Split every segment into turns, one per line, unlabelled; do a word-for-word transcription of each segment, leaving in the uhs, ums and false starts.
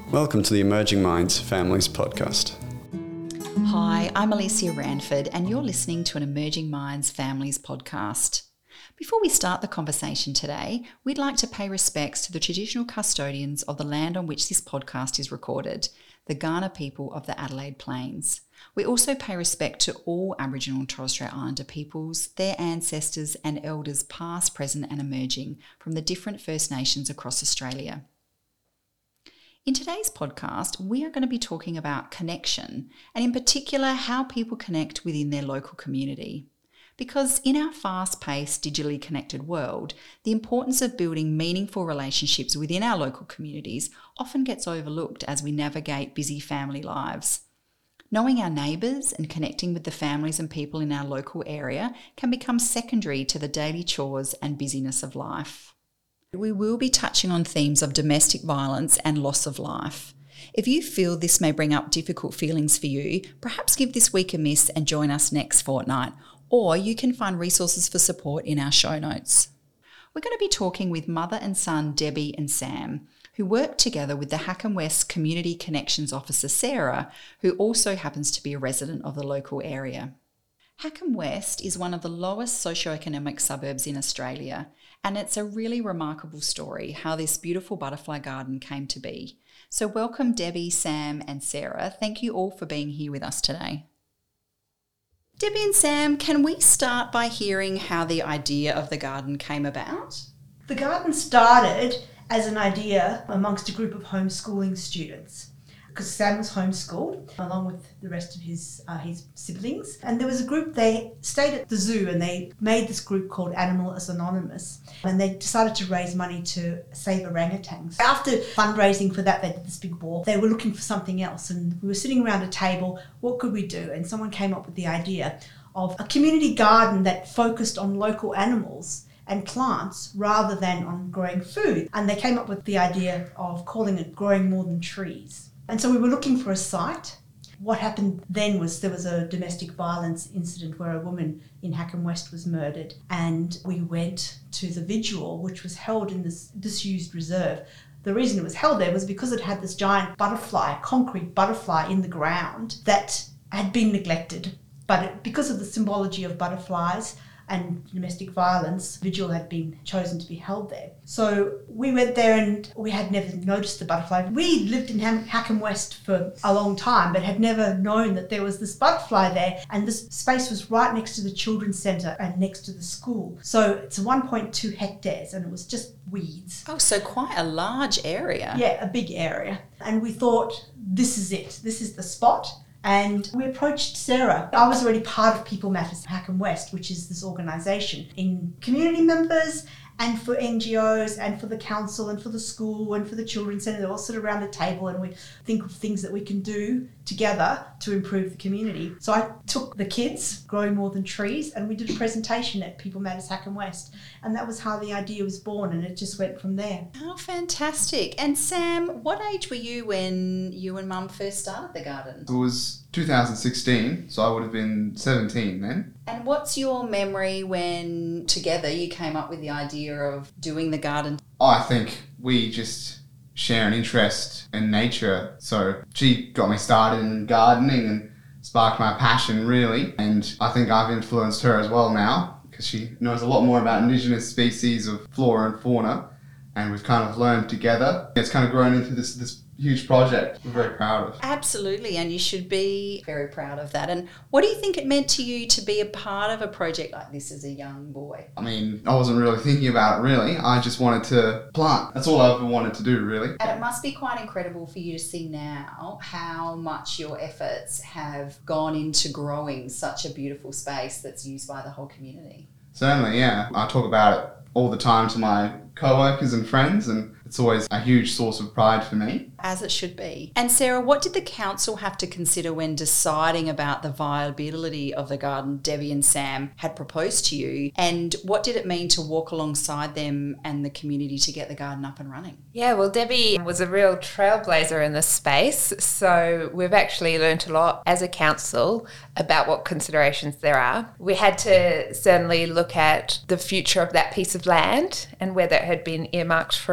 Welcome to the Emerging Minds Families Podcast.
Hi, I'm Alicia Ranford and you're listening to an Emerging Minds Families Podcast. Before we start the conversation today, we'd like to pay respects to the traditional custodians of the land on which this podcast is recorded, the Kaurna people of the Adelaide Plains. We also pay respect to all Aboriginal and Torres Strait Islander peoples, their ancestors and elders past, present and emerging from the different First Nations across Australia. In today's podcast, we are going to be talking about connection and in particular how people connect within their local community. Because in our fast-paced, digitally connected world, the importance of building meaningful relationships within our local communities often gets overlooked as we navigate busy family lives. Knowing our neighbours and connecting with the families and people in our local area can become secondary to the daily chores and busyness of life. We will be touching on themes of domestic violence and loss of life. If you feel this may bring up difficult feelings for you, perhaps give this week a miss and join us next fortnight, or you can find resources for support in our show notes. We're going to be talking with mother and son Debbie and Sam, who work together with the Hackam West Community Connections Officer Sarah, who also happens to be a resident of the local area. Hackam West is one of the lowest socioeconomic suburbs in Australia, and it's a really remarkable story how this beautiful butterfly garden came to be. So welcome Debbie, Sam and Sarah. Thank you all for being here with us today. Debbie and Sam, can we start by hearing how the idea of the garden came about?
The garden started as an idea amongst a group of homeschooling students, because Sam was homeschooled along with the rest of his uh, his siblings. And there was a group, they stayed at the zoo and they made this group called Animals Anonymous. And they decided to raise money to save orangutans. After fundraising for that, they did this big walk. They were looking for something else and we were sitting around a table, what could we do? And someone came up with the idea of a community garden that focused on local animals and plants rather than on growing food. And they came up with the idea of calling it Growing More Than Trees. And so we were looking for a site. What happened then was there was a domestic violence incident where a woman in Hackam West was murdered, and we went to the vigil, which was held in this disused reserve. The reason it was held there was because it had this giant butterfly, concrete butterfly in the ground that had been neglected. But it, because of the symbology of butterflies and domestic violence, vigil had been chosen to be held there. So we went there and we had never noticed the butterfly. We lived in Ham- Hackam West for a long time, but had never known that there was this butterfly there. And this space was right next to the children's centre and next to the school. So it's one point two hectares and it was just weeds.
Oh, so quite a large area.
Yeah, a big area. And we thought, this is it. This is the spot. And we approached Sarah. I was already part of People Matters Hackam West, which is this organisation in community members and for N G Os and for the council and for the school and for the children's centre. They all sit around a table and we think of things that we can do together to improve the community. So I took the kids, Growing More Than Trees, and we did a presentation at People Matters Hackam West. And that was how the idea was born, and it just went from there.
Oh, fantastic. And Sam, what age were you when you and Mum first started the garden?
It was two thousand sixteen, so I would have been seventeen then.
And what's your memory when together you came up with the idea of doing the garden?
I think we just share an interest in nature. So she got me started in gardening and sparked my passion really. And I think I've influenced her as well now because she knows a lot more about indigenous species of flora and fauna. And we've kind of learned together. It's kind of grown into this this huge project we're very proud of.
Absolutely, and you should be very proud of that. And what do you think it meant to you to be a part of a project like this as a young boy?
I mean, I wasn't really thinking about it really. I just wanted to plant. That's all I ever wanted to do really.
And it must be quite incredible for you to see now how much your efforts have gone into growing such a beautiful space that's used by the whole community.
Certainly, yeah. I talk about it all the time to my co-workers and friends, and it's always a huge source of pride for me.
As it should be. And Sarah, what did the council have to consider when deciding about the viability of the garden Debbie and Sam had proposed to you? And what did it mean to walk alongside them and the community to get the garden up and running?
Yeah, well, Debbie was a real trailblazer in this space. So we've actually learnt a lot as a council about what considerations there are. We had to certainly look at the future of that piece of land and whether it had been earmarked for anything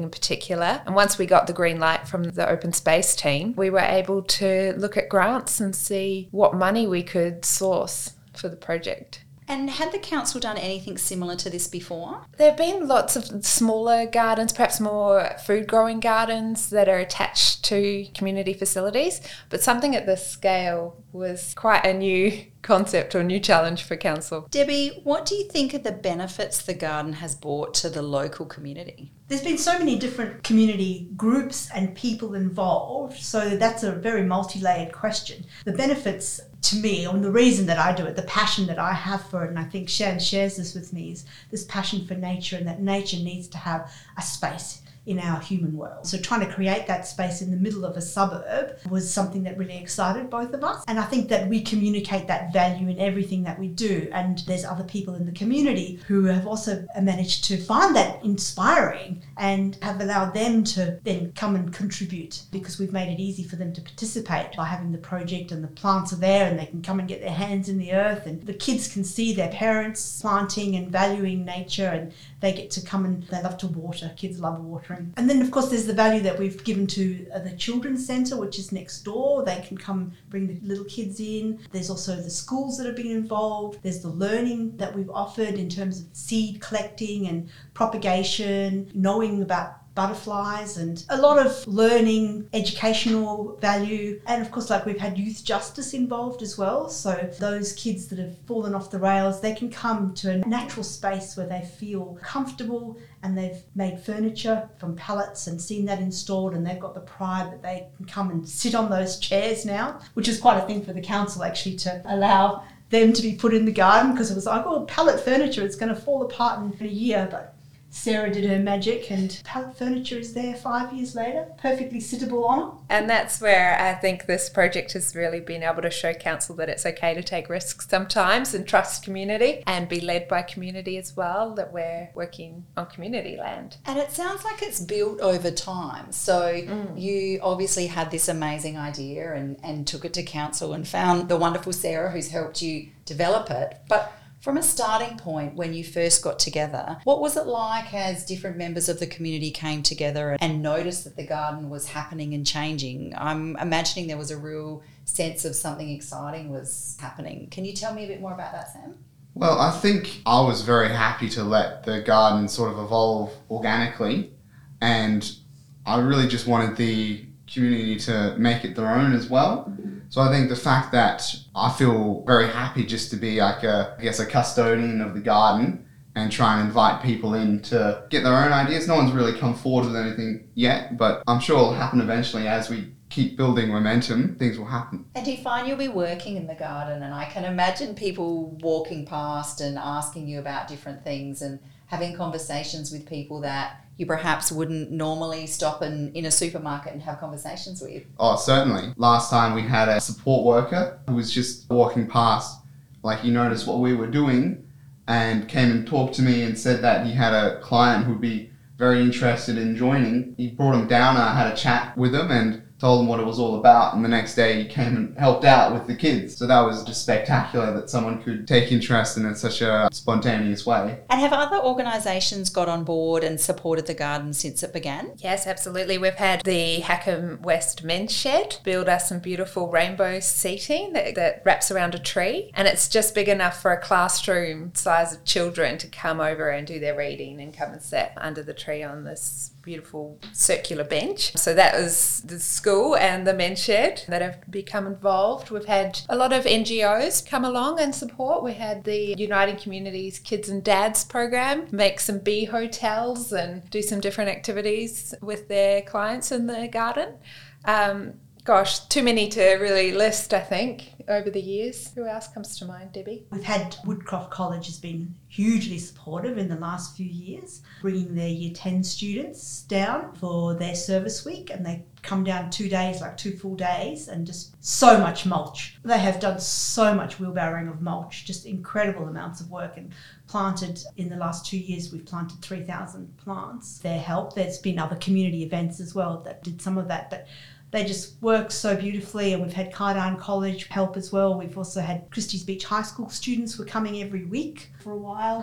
in particular. And once we got the green light from the open space team, we were able to look at grants and see what money we could source for the project.
And had the council done anything similar to this before?
There have been lots of smaller gardens, perhaps more food growing gardens that are attached to community facilities, but something at this scale was quite a new concept or new challenge for council.
Debbie, what do you think are the benefits the garden has brought to the local community?
There's been so many different community groups and people involved, so that's a very multi-layered question. The benefits to me, and the reason that I do it, the passion that I have for it, and I think Shan shares this with me, is this passion for nature, and that nature needs to have a space in our human world. So trying to create that space in the middle of a suburb was something that really excited both of us. And I think that we communicate that value in everything that we do. And there's other people in the community who have also managed to find that inspiring and have allowed them to then come and contribute, because we've made it easy for them to participate by having the project, and the plants are there and they can come and get their hands in the earth, and the kids can see their parents planting and valuing nature, and they get to come and they love to water. Kids love watering. And then, of course, there's the value that we've given to uh, the children's centre, which is next door. They can come bring the little kids in. There's also the schools that have been involved. There's the learning that we've offered in terms of seed collecting and propagation, knowing about butterflies, and a lot of learning, educational value. And of course, like, we've had youth justice involved as well. So those kids that have fallen off the rails, they can come to a natural space where they feel comfortable, and they've made furniture from pallets and seen that installed, and they've got the pride that they can come and sit on those chairs now, which is quite a thing for the council actually, to allow them to be put in the garden, because it was like, oh, pallet furniture, it's going to fall apart in a year. But Sarah did her magic, and pallet furniture is there five years later, perfectly sittable on.
And that's where I think this project has really been able to show council that it's okay to take risks sometimes and trust community and be led by community as well, that we're working on community land.
And it sounds like it's built over time. So mm. you obviously had this amazing idea and, and took it to council and found the wonderful Sarah who's helped you develop it. But from a starting point, when you first got together, what was it like as different members of the community came together and noticed that the garden was happening and changing? I'm imagining there was a real sense of something exciting was happening. Can you tell me a bit more about that, Sam?
Well, I think I was very happy to let the garden sort of evolve organically, and I really just wanted the community to make it their own as well. So I think the fact that I feel very happy just to be like a, I guess, a custodian of the garden and try and invite people in to get their own ideas. No one's really come forward with anything yet, but I'm sure it'll happen eventually. As we keep building momentum, things will happen.
And do you find you'll be working in the garden? And I can imagine people walking past and asking you about different things and having conversations with people that you perhaps wouldn't normally stop in, in a supermarket and have conversations with.
Oh, certainly. Last time we had a support worker who was just walking past, like, he noticed what we were doing and came and talked to me and said that he had a client who'd be very interested in joining. He brought him down, I had a chat with him and told him what it was all about, and the next day he came and helped out with the kids. So that was just spectacular that someone could take interest in it in such a spontaneous way.
And have other organisations got on board and supported the garden since it began?
Yes, absolutely. We've had the Hackham West Men's Shed build us some beautiful rainbow seating that, that wraps around a tree, and it's just big enough for a classroom size of children to come over and do their reading and come and sit under the tree on this beautiful circular bench. So that was the school and the men's shed that have become involved. We've had a lot of N G Os come along and support. We had the Uniting Communities Kids and Dads program make some bee hotels and do some different activities with their clients in the garden. Um, gosh, too many to really list, I think, over the years. Who else comes to mind, Debbie?
We've had Woodcroft College has been hugely supportive in the last few years, bringing their year ten students down for their service week, and they come down two days, like two full days, and just so much mulch. They have done so much wheelbarrowing of mulch, just incredible amounts of work, and planted in the last two years, we've planted three thousand plants. Their help, there's been other community events as well that did some of that, but they just work so beautifully, and we've had Kaidan College help as well. We've also had Christie's Beach High School students were coming every week for a while.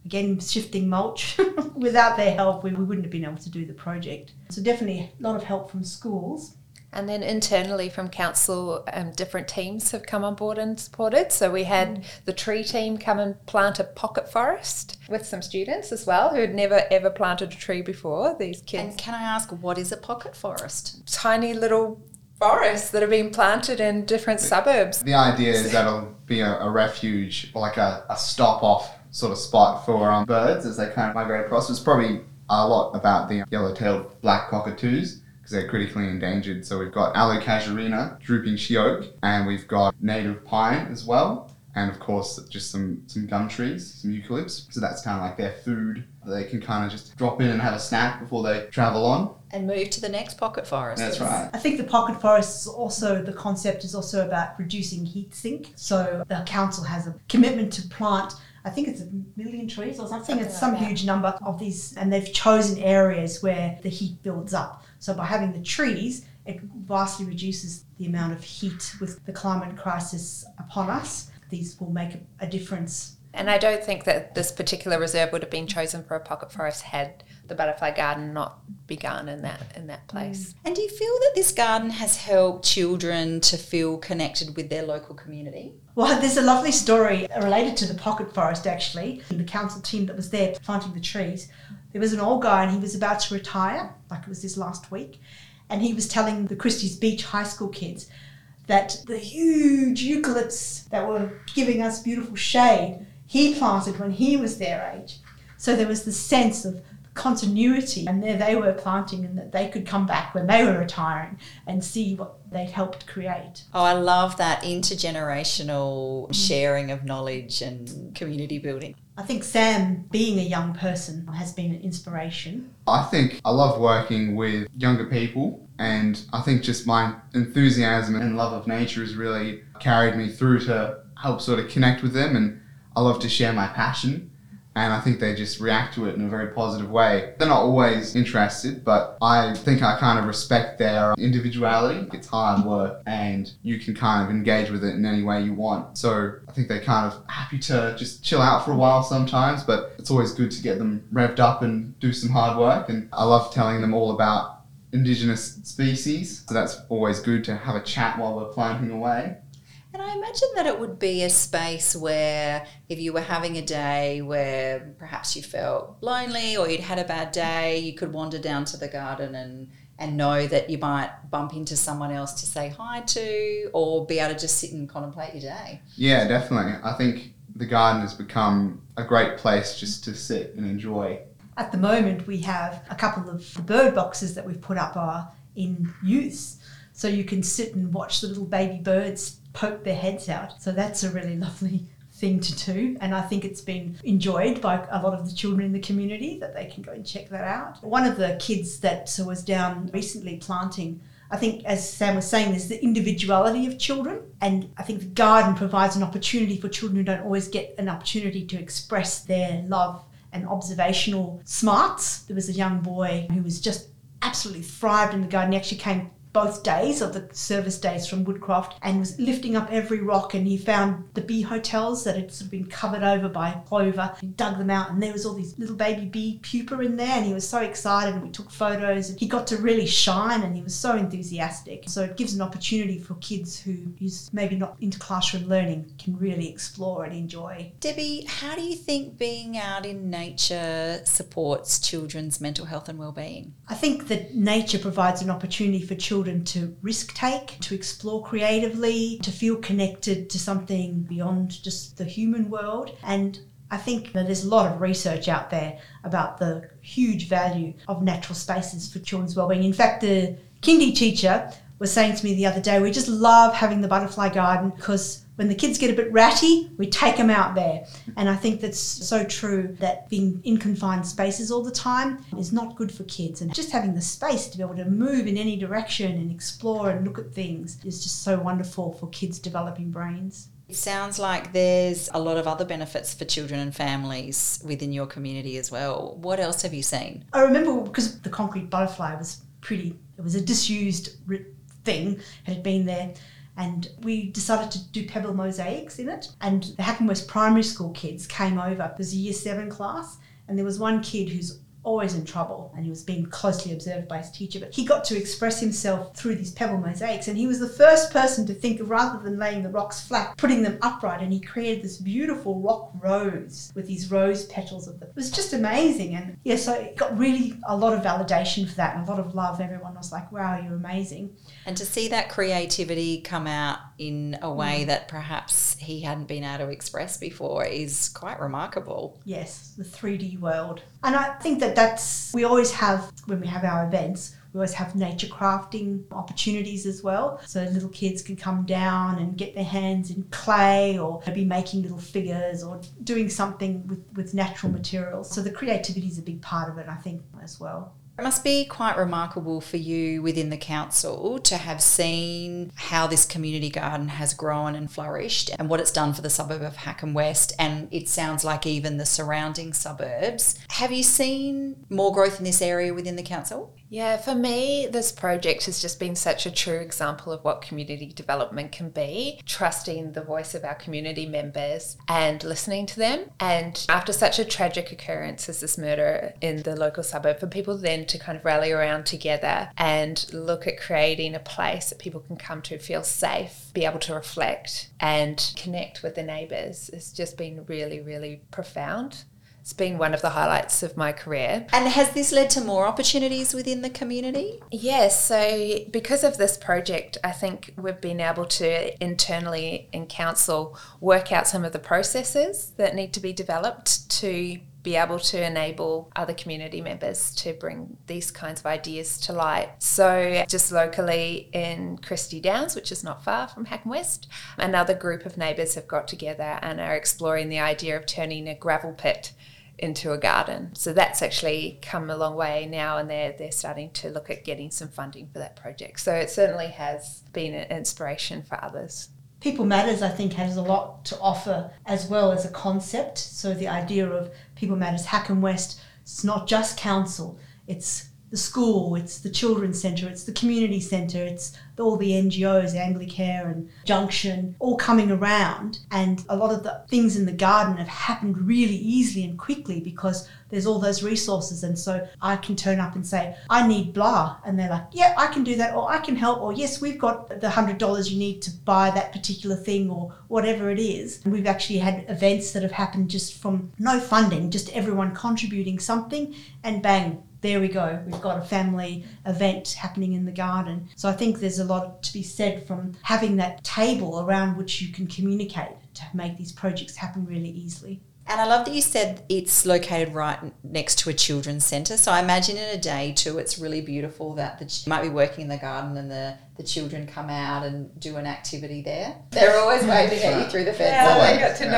again, shifting mulch. Without their help, we, we wouldn't have been able to do the project. So definitely a lot of help from schools.
And then internally from council, um, different teams have come on board and supported. So we had mm. the tree team come and plant a pocket forest with some students as well who had never ever planted a tree before, these kids.
And can I ask, what is a pocket forest?
Tiny little forests that have been planted in different suburbs.
The idea is that it'll be a, a refuge, or like a, a stop-off sort of spot for um, birds as they kind of migrate across. It's probably a lot about the yellow-tailed black cockatoos, because they're critically endangered. So we've got Alocasuarina, drooping sheoak, and we've got native pine as well, and of course just some, some gum trees, some eucalypts. So that's kind of like their food. They can kind of just drop in and have a snack before they travel on.
And move to the next pocket forest.
That's right.
I think the pocket forest is also, the concept is also about reducing heat sink. So the council has a commitment to plant, I think it's a million trees or something.
Something
It's some
like that.
huge number of these, and they've chosen areas where the heat builds up. So by having the trees, it vastly reduces the amount of heat with the climate crisis upon us. These will make a difference.
And I don't think that this particular reserve would have been chosen for a pocket forest had the butterfly garden not begun in that in that place.
And do you feel that this garden has helped children to feel connected with their local community?
Well, there's a lovely story related to the pocket forest, actually. The council team that was there planting the trees, there was an old guy and he was about to retire, like it was this last week, and he was telling the Christie's Beach High School kids that the huge eucalypts that were giving us beautiful shade, he planted when he was their age. So there was the sense of continuity, and there they were planting, and that they could come back when they were retiring and see what they'd helped create.
Oh, I love that intergenerational sharing of knowledge and community building.
I think Sam, being a young person, has been an inspiration.
I think I love working with younger people, and I think just my enthusiasm and love of nature has really carried me through to help sort of connect with them, and I love to share my passion. And I think they just react to it in a very positive way. They're not always interested, but I think I kind of respect their individuality. It's hard work and you can kind of engage with it in any way you want. So I think they're kind of happy to just chill out for a while sometimes, but it's always good to get them revved up and do some hard work. And I love telling them all about Indigenous species. So that's always good to have a chat while we're planting away.
And I imagine that it would be a space where if you were having a day where perhaps you felt lonely or you'd had a bad day, you could wander down to the garden and, and know that you might bump into someone else to say hi to, or be able to just sit and contemplate your day.
Yeah, definitely. I think the garden has become a great place just to sit and enjoy.
At the moment, we have a couple of the bird boxes that we've put up are in use. So you can sit and watch the little baby birds poke their heads out. So that's a really lovely thing to do. And I think it's been enjoyed by a lot of the children in the community, that they can go and check that out. One of the kids that was down recently planting, I think, as Sam was saying, there's the individuality of children. And I think the garden provides an opportunity for children who don't always get an opportunity to express their love and observational smarts. There was a young boy who was just absolutely thrived in the garden. He actually came both days of the service days from Woodcroft and was lifting up every rock, and he found the bee hotels that had sort of been covered over by clover. He dug them out and there was all these little baby bee pupa in there, and he was so excited, and we took photos and he got to really shine, and he was so enthusiastic. So it gives an opportunity for kids who is maybe not into classroom learning can really explore and enjoy.
Debbie, how do you think being out in nature supports children's mental health and well-being?
I think that nature provides an opportunity for children to risk take, to explore creatively, to feel connected to something beyond just the human world. And I think that there's a lot of research out there about the huge value of natural spaces for children's wellbeing. In fact, the kindy teacher was saying to me the other day, we just love having the butterfly garden because when the kids get a bit ratty, we take them out there. And I think that's so true, that being in confined spaces all the time is not good for kids. And just having the space to be able to move in any direction and explore and look at things is just so wonderful for kids' developing brains.
It sounds like there's a lot of other benefits for children and families within your community as well. What else have you seen?
I remember, because the concrete butterfly was pretty, it was a disused thing, it had been there. and we decided to do pebble mosaics in it. And the Hackam West primary school kids came over. It was a year seven class, and there was one kid who's always in trouble, and he was being closely observed by his teacher, but he got to express himself through these pebble mosaics, and he was the first person to think of, rather than laying the rocks flat, putting them upright, and he created this beautiful rock rose with these rose petals of them. It was just amazing. And yeah, so it got really a lot of validation for that and a lot of love. Everyone was like, wow, you're amazing.
And to see that creativity come out in a way mm. that perhaps he hadn't been able to express before is quite remarkable.
Yes, the three D world. And I think that that's, we always have, when we have our events, we always have nature crafting opportunities as well. So little kids can come down and get their hands in clay, or maybe making little figures, or doing something with, with natural materials. So the creativity is a big part of it, I think, as well.
It must be quite remarkable for you within the council to have seen how this community garden has grown and flourished and what it's done for the suburb of Hackam West, and it sounds like even the surrounding suburbs. Have you seen more growth in this area within the council?
Yeah, for me, this project has just been such a true example of what community development can be, trusting the voice of our community members and listening to them. And after such a tragic occurrence as this murder in the local suburb, for people then to kind of rally around together and look at creating a place that people can come to feel safe, be able to reflect and connect with their neighbours, has just been really, really profound. It's been one of the highlights of my career.
And has this led to more opportunities within the community?
Yes, so because of this project, I think we've been able to internally in council work out some of the processes that need to be developed to be able to enable other community members to bring these kinds of ideas to light. So just locally in Christie Downs, which is not far from Hackam West, another group of neighbours have got together and are exploring the idea of turning a gravel pit into a garden. So that's actually come a long way now, and they're, they're starting to look at getting some funding for that project. So it certainly has been an inspiration for others.
People Matters, I think, has a lot to offer as well as a concept. So the idea of People Matters Hackam West, it's not just council, it's the school, it's the children's centre, it's the community centre, it's all the N G Os, Anglicare and Junction, all coming around. And a lot of the things in the garden have happened really easily and quickly because there's all those resources. And so I can turn up and say, I need blah. And they're like, yeah, I can do that, or I can help, or yes, we've got the one hundred dollars you need to buy that particular thing, or whatever it is. And we've actually had events that have happened just from no funding, just everyone contributing something, and bang, there we go. We've got a family event happening in the garden. So I think there's a lot to be said from having that table around which you can communicate to make these projects happen really easily.
And I love that you said it's located right next to a children's centre. So I imagine in a day too, it's really beautiful that the, you might be working in the garden and the, the children come out and do an activity there. They're always waving at you through the fence.
Yeah,
they
got to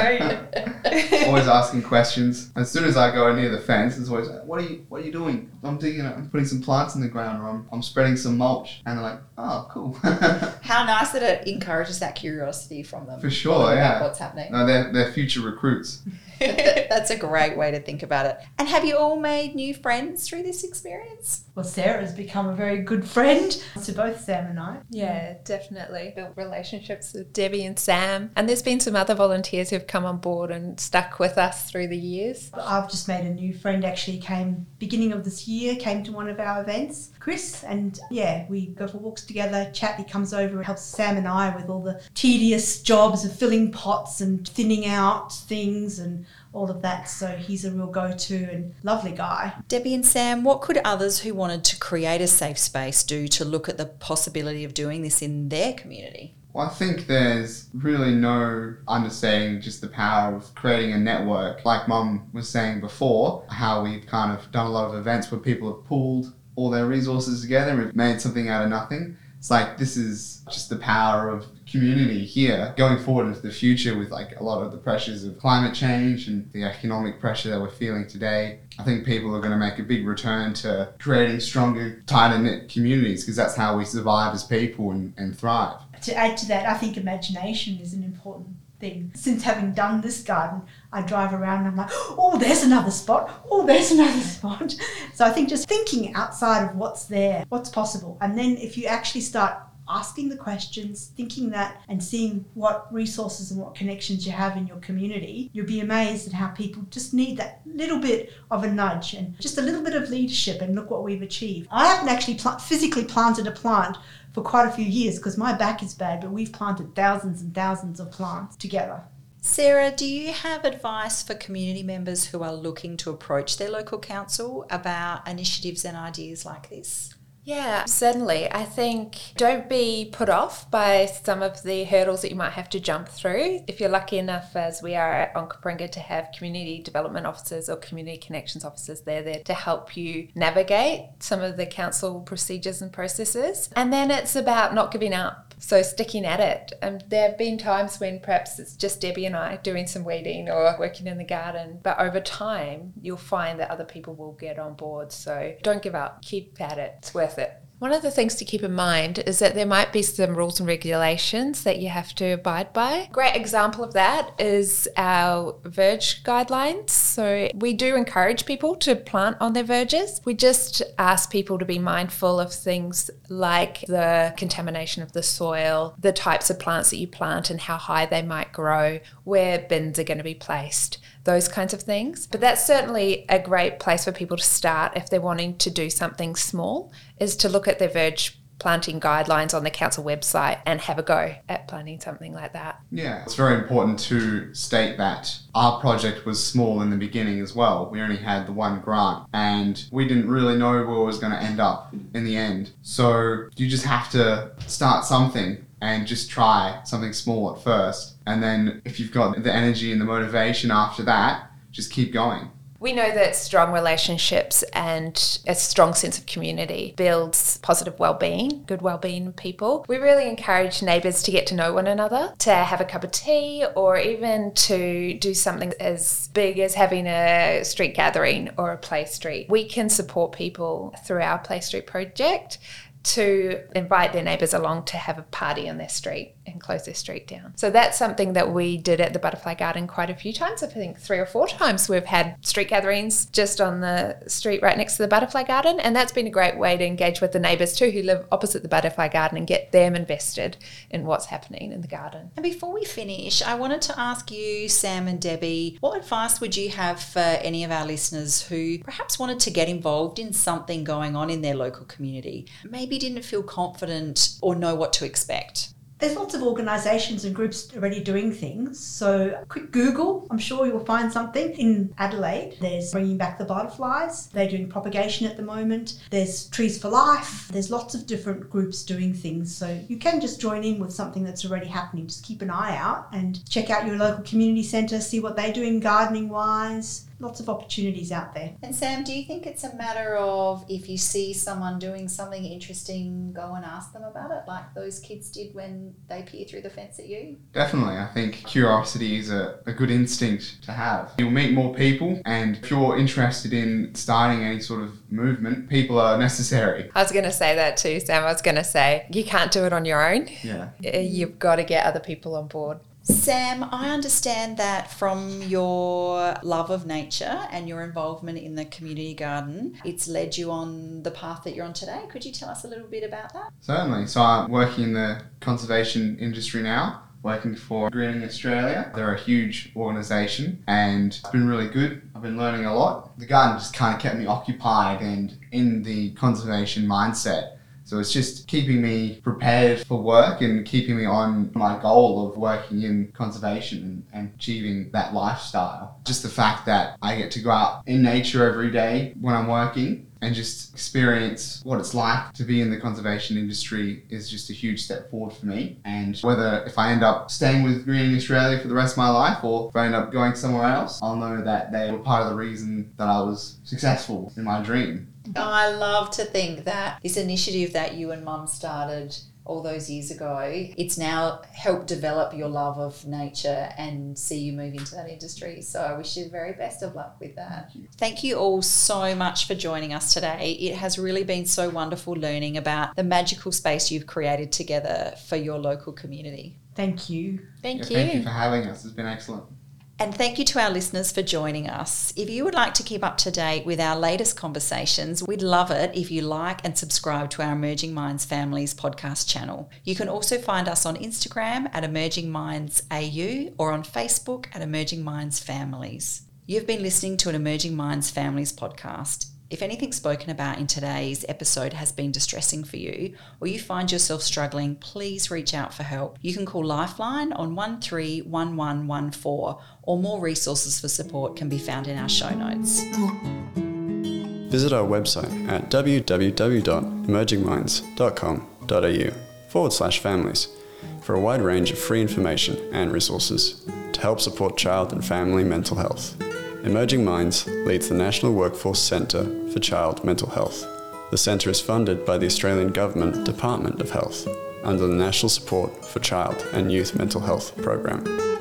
know
you. Always asking questions. As soon as I go near the fence, it's always like, what are you what are you doing? I'm digging it, I'm putting some plants in the ground, or I'm, I'm spreading some mulch. And they're like, oh, cool.
How nice that it encourages that curiosity from them.
For sure, yeah.
What's happening.
No, they're, they're future recruits.
That's a great way to think about it. And have you all made new friends through this experience?
Well, Sarah's become a very good friend to both Sam and I.
Yeah, definitely. Built relationships with Debbie and Sam. And there's been some other volunteers who've come on board and stuck with us through the years.
I've just made a new friend, actually came beginning of this year, came to one of our events, Chris, and yeah, we go for walks together, chat. He comes over and helps Sam and I with all the tedious jobs of filling pots and thinning out things and all of that. So he's a real go-to and lovely guy.
Debbie and Sam, what could others who wanted to create a safe space do to look at the possibility of doing this in their community?
Well, I think there's really no understating just the power of creating a network. Like Mum was saying before, how we've kind of done a lot of events where people have pooled all their resources together and we've made something out of nothing. It's like, this is just the power of community here going forward into the future with like a lot of the pressures of climate change and the economic pressure that we're feeling today. I think people are going to make a big return to creating stronger, tighter knit communities, because that's how we survive as people and, and thrive.
To add to that, I think imagination is an important thing. Since having done this garden, I drive around and I'm like, oh, there's another spot. Oh, there's another spot. So I think just thinking outside of what's there, what's possible. And then if you actually start asking the questions, thinking that, and seeing what resources and what connections you have in your community, you'll be amazed at how people just need that little bit of a nudge and just a little bit of leadership, and look what we've achieved. I haven't actually pl- physically planted a plant for quite a few years because my back is bad, but we've planted thousands and thousands of plants together.
Sarah, do you have advice for community members who are looking to approach their local council about initiatives and ideas like this?
Yeah, certainly. I think don't be put off by some of the hurdles that you might have to jump through. If you're lucky enough, as we are at Onkaparinga, to have community development officers or community connections officers, they're there to help you navigate some of the council procedures and processes. And then it's about not giving up. So sticking at it. And there have been times when perhaps it's just Debbie and I doing some weeding or working in the garden. But over time, you'll find that other people will get on board. So don't give up. Keep at it. It's worth it. One of the things to keep in mind is that there might be some rules and regulations that you have to abide by. Great example of that is our verge guidelines. So we do encourage people to plant on their verges. We just ask people to be mindful of things like the contamination of the soil, the types of plants that you plant and how high they might grow, where bins are going to be placed, those kinds of things. But that's certainly a great place for people to start if they're wanting to do something small, is to look at their verge planting guidelines on the council website and have a go at planting something like that.
Yeah, it's very important to state that our project was small in the beginning as well. We only had the one grant and we didn't really know where it was going to end up in the end. So you just have to start something and just try something small at first. And then if you've got the energy and the motivation after that, just keep going.
We know that strong relationships and a strong sense of community builds positive well-being, good well-being in people. We really encourage neighbours to get to know one another, to have a cup of tea, or even to do something as big as having a street gathering or a play street. We can support people through our Play Street project to invite their neighbours along to have a party on their street and close their street down. So that's something that we did at the Butterfly Garden quite a few times. I think three or four times we've had street gatherings just on the street right next to the Butterfly Garden, and that's been a great way to engage with the neighbours too who live opposite the Butterfly Garden and get them invested in what's happening in the garden.
And before we finish, I wanted to ask you, Sam and Debbie, what advice would you have for any of our listeners who perhaps wanted to get involved in something going on in their local community, maybe didn't feel confident or know what to expect?
There's lots of organisations and groups already doing things. So quick Google, I'm sure you'll find something. In Adelaide, there's Bringing Back the Butterflies. They're doing propagation at the moment. There's Trees for Life. There's lots of different groups doing things. So you can just join in with something that's already happening. Just keep an eye out and check out your local community centre, see what they're doing gardening-wise. Lots of opportunities out there.
And Sam, do you think it's a matter of if you see someone doing something interesting, go and ask them about it, like those kids did when they peer through the fence at you?
Definitely. I think curiosity is a, a good instinct to have. You'll meet more people, and if you're interested in starting any sort of movement, people are necessary.
I was going to say that too, Sam. I was going to say you can't do it on your own.
Yeah.
You've got to get other people on board.
Sam, I understand that from your love of nature and your involvement in the community garden, it's led you on the path that you're on today. Could you tell us a little bit about that?
Certainly. So I'm working in the conservation industry now, working for Greening Australia. They're a huge organisation and it's been really good. I've been learning a lot. The garden just kind of kept me occupied and in the conservation mindset. So it's just keeping me prepared for work and keeping me on my goal of working in conservation and, and achieving that lifestyle. Just the fact that I get to go out in nature every day when I'm working and just experience what it's like to be in the conservation industry is just a huge step forward for me. And whether if I end up staying with Greening Australia for the rest of my life or if I end up going somewhere else, I'll know that they were part of the reason that I was successful in my dream.
I love to think that this initiative that you and Mum started all those years ago, it's now helped develop your love of nature and see you move into that industry. So I wish you the very best of luck with that. Thank you. Thank you all so much for joining us today. It has really been so wonderful learning about the magical space you've created together for your local community.
Thank you.
Thank
Yeah,
you.
Thank you for having us. It's been excellent.
And thank you to our listeners for joining us. If you would like to keep up to date with our latest conversations, we'd love it if you like and subscribe to our Emerging Minds Families podcast channel. You can also find us on Instagram at Emerging Minds A U or on Facebook at Emerging Minds Families. You've been listening to an Emerging Minds Families podcast. If anything spoken about in today's episode has been distressing for you, or you find yourself struggling, please reach out for help. You can call Lifeline on one three one one one four, or more resources for support can be found in our show notes.
Visit our website at w w w dot emerging minds dot com dot a u forward slash families for a wide range of free information and resources to help support child and family mental health. Emerging Minds leads the National Workforce Centre for Child Mental Health. The centre is funded by the Australian Government Department of Health under the National Support for Child and Youth Mental Health program.